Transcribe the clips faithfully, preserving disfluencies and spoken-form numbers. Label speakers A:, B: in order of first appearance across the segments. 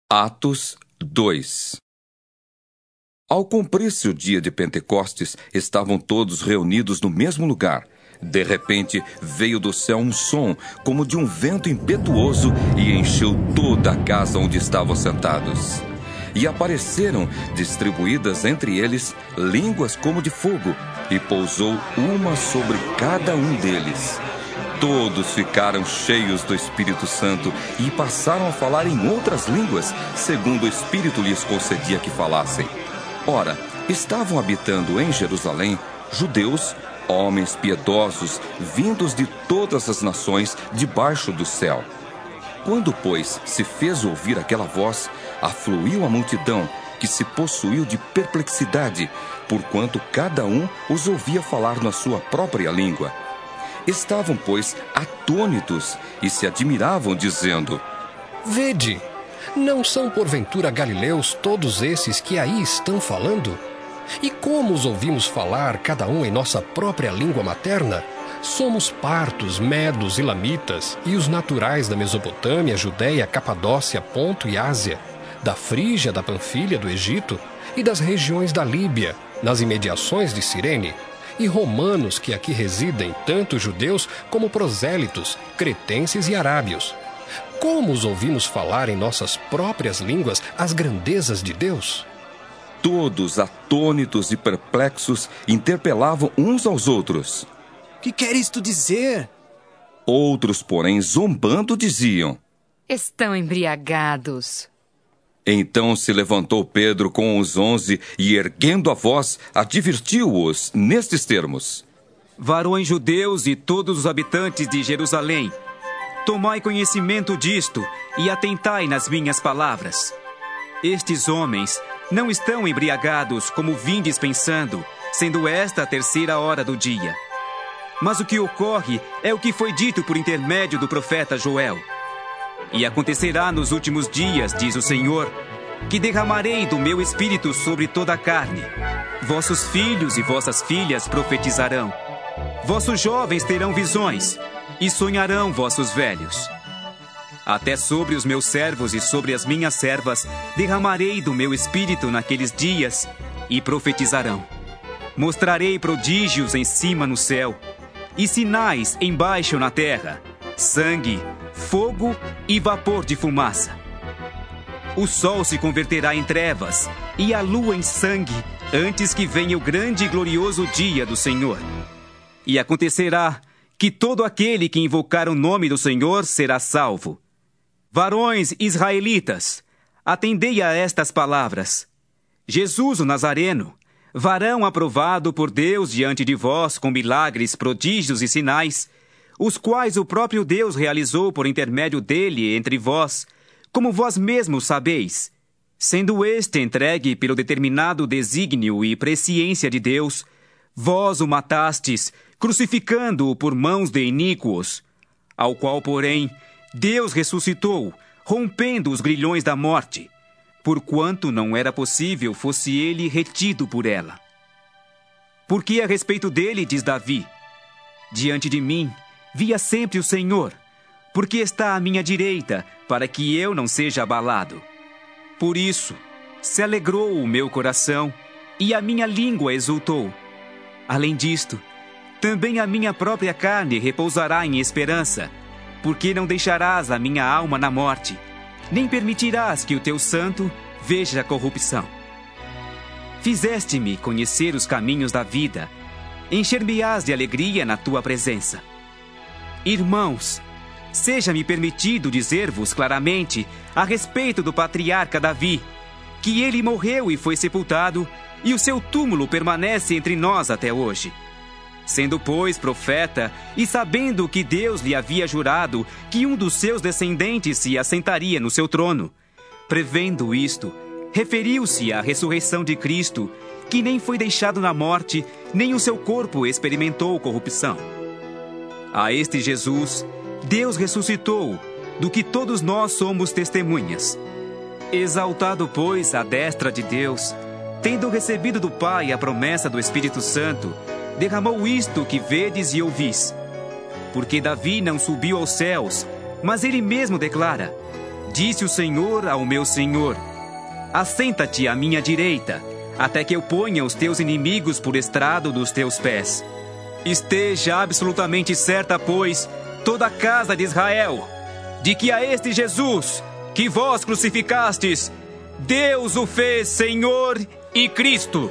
A: Atos dois. Ao cumprir-se o dia de Pentecostes, estavam todos reunidos no mesmo lugar. De repente, veio do céu um som, como de um vento impetuoso, e encheu toda a casa onde estavam sentados. E apareceram, distribuídas entre eles, línguas como de fogo, e pousou uma sobre cada um deles. Todos ficaram cheios do Espírito Santo e passaram a falar em outras línguas, segundo o Espírito lhes concedia que falassem. Ora, estavam habitando em Jerusalém judeus, homens piedosos, vindos de todas as nações debaixo do céu. Quando, pois, se fez ouvir aquela voz, afluiu a multidão, que se possuiu de perplexidade, porquanto cada um os ouvia falar na sua própria língua. Estavam, pois, atônitos e se admiravam, dizendo:
B: Vede, não são porventura galileus todos esses que aí estão falando? E como os ouvimos falar, cada um em nossa própria língua materna? Somos partos, medos, elamitas, e os naturais da Mesopotâmia, Judéia, Capadócia, Ponto e Ásia, da Frígia, da Panfilha, do Egito, e das regiões da Líbia, nas imediações de Cirene, e romanos que aqui residem, tanto judeus como prosélitos, cretenses e arábios. Como os ouvimos falar em nossas próprias línguas as grandezas de Deus?
A: Todos, atônitos e perplexos, interpelavam uns aos outros:
C: Que quer isto dizer?
A: Outros, porém, zombando, diziam:
D: Estão embriagados.
A: Então se levantou Pedro com os onze e, erguendo a voz, advertiu-os nestes termos:
E: Varões judeus e todos os habitantes de Jerusalém, tomai conhecimento disto e atentai nas minhas palavras. Estes homens não estão embriagados como vindes pensando, sendo esta a terceira hora do dia. Mas o que ocorre é o que foi dito por intermédio do profeta Joel. E acontecerá nos últimos dias, diz o Senhor, que derramarei do meu espírito sobre toda a carne. Vossos filhos e vossas filhas profetizarão. Vossos jovens terão visões, e sonharão vossos velhos. Até sobre os meus servos e sobre as minhas servas derramarei do meu espírito naqueles dias, e profetizarão. Mostrarei prodígios em cima no céu, e sinais embaixo na terra, sangue, fogo e vapor de fumaça. O sol se converterá em trevas e a lua em sangue, antes que venha o grande e glorioso dia do Senhor. E acontecerá que todo aquele que invocar o nome do Senhor será salvo. Varões israelitas, atendei a estas palavras. Jesus o Nazareno, varão aprovado por Deus diante de vós com milagres, prodígios e sinais, os quais o próprio Deus realizou por intermédio dele entre vós, como vós mesmos sabeis, sendo este entregue pelo determinado desígnio e presciência de Deus, vós o matastes, crucificando-o por mãos de iníquos, ao qual, porém, Deus ressuscitou, rompendo os grilhões da morte, porquanto não era possível fosse ele retido por ela. Porque a respeito dele, diz Davi, diante de mim via sempre o Senhor, porque está à minha direita, para que eu não seja abalado. Por isso, se alegrou o meu coração, e a minha língua exultou. Além disto, também a minha própria carne repousará em esperança, porque não deixarás a minha alma na morte, nem permitirás que o teu santo veja a corrupção. Fizeste-me conhecer os caminhos da vida, encher-me-ás de alegria na tua presença. Irmãos, seja-me permitido dizer-vos claramente a respeito do patriarca Davi, que ele morreu e foi sepultado, e o seu túmulo permanece entre nós até hoje. Sendo, pois, profeta, e sabendo que Deus lhe havia jurado que um dos seus descendentes se assentaria no seu trono, prevendo isto, referiu-se à ressurreição de Cristo, que nem foi deixado na morte, nem o seu corpo experimentou corrupção. A este Jesus, Deus ressuscitou, do que todos nós somos testemunhas. Exaltado, pois, à destra de Deus, tendo recebido do Pai a promessa do Espírito Santo, derramou isto que vedes e ouvis. Porque Davi não subiu aos céus, mas ele mesmo declara: disse o Senhor ao meu Senhor: assenta-te à minha direita, até que eu ponha os teus inimigos por estrado dos teus pés. Esteja absolutamente certa, pois, toda a casa de Israel, de que a este Jesus, que vós crucificastes, Deus o fez Senhor e Cristo.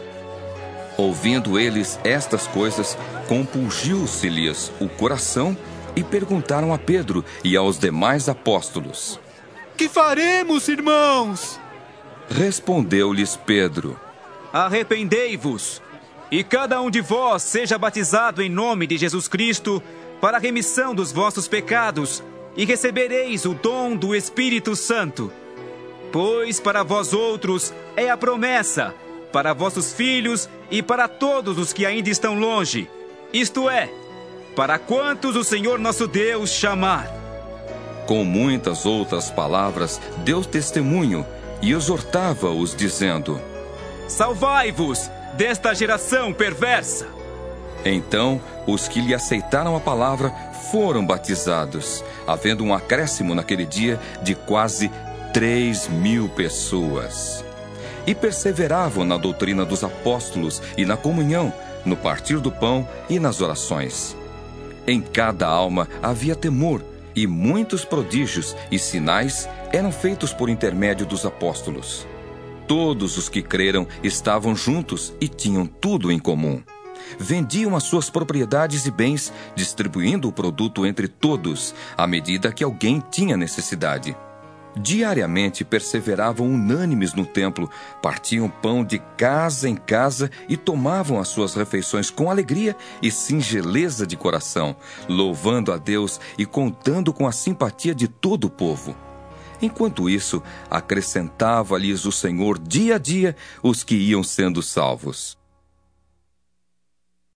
A: Ouvindo eles estas coisas, compungiu-se-lhes o coração e perguntaram a Pedro e aos demais apóstolos:
C: Que faremos, irmãos?
A: Respondeu-lhes Pedro:
E: Arrependei-vos, e cada um de vós seja batizado em nome de Jesus Cristo para a remissão dos vossos pecados, e recebereis o dom do Espírito Santo. Pois para vós outros é a promessa, para vossos filhos e para todos os que ainda estão longe, isto é, para quantos o Senhor nosso Deus chamar.
A: Com muitas outras palavras, deu testemunho e exortava-os, dizendo:
E: Salvai-vos desta geração perversa.
A: Então, os que lhe aceitaram a palavra foram batizados, havendo um acréscimo naquele dia de quase três mil pessoas. E perseveravam na doutrina dos apóstolos e na comunhão, no partir do pão e nas orações. Em cada alma havia temor, e muitos prodígios e sinais eram feitos por intermédio dos apóstolos. Todos os que creram estavam juntos e tinham tudo em comum. Vendiam as suas propriedades e bens, distribuindo o produto entre todos, à medida que alguém tinha necessidade. Diariamente perseveravam unânimes no templo, partiam pão de casa em casa e tomavam as suas refeições com alegria e singeleza de coração, louvando a Deus e contando com a simpatia de todo o povo. Enquanto isso, acrescentava-lhes o Senhor dia a dia os que iam sendo salvos.